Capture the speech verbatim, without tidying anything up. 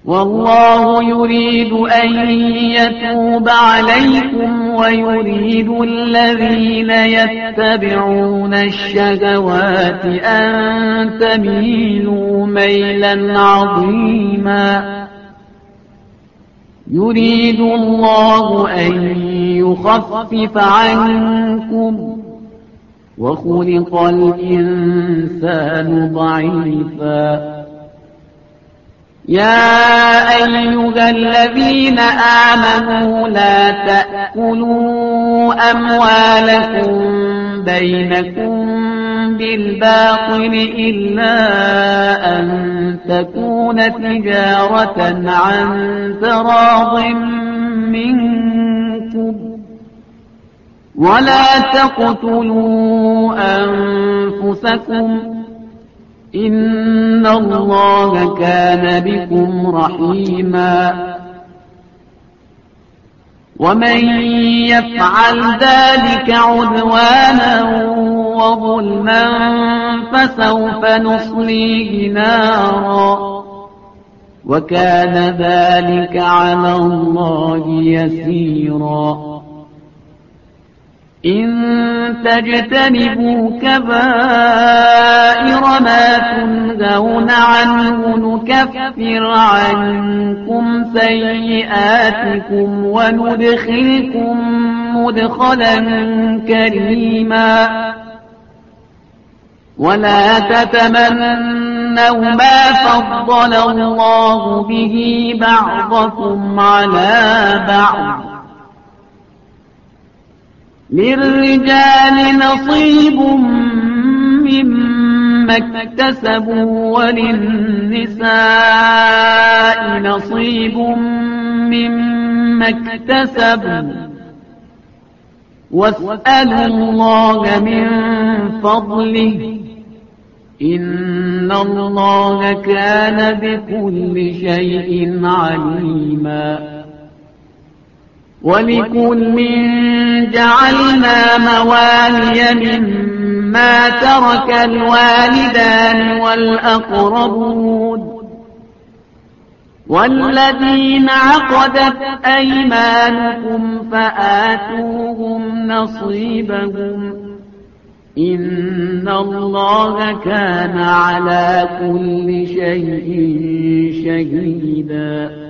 والله يريد أن يتوب عليكم ويريد الذين يتبعون الشهوات أن تميلوا ميلا عظيما. يريد الله أن يخفف عنكم وخلق الإنسان ضعيفا. يا أيها الذين آمنوا لا تأكلوا أموالكم بينكم بالباطل إلا أن تكون تجارة عن تراض منكم ولا تقتلوا أنفسكم إن الله كان بكم رحيما. ومن يفعل ذلك عدوانا وظلما فسوف نصليه نارا وكان ذلك على الله يسيرا. إن تجتنبوا كبائر ما تنهون عنه نكفر عنكم سيئاتكم وندخلكم مدخلا كريما. ولا تتمنوا ما فضل الله به بعضكم على بعض. للرجال نصيب مما اكتسبوا وللنساء نصيب مما اكتسبوا واسألوا الله من فضله إن الله كان بكل شيء عليما. ولكل جعلنا موالي مما ترك الوالدان والأقربون والذين عقدت أيمانكم فآتوهم نصيبهم إن الله كان على كل شيء شهيدا.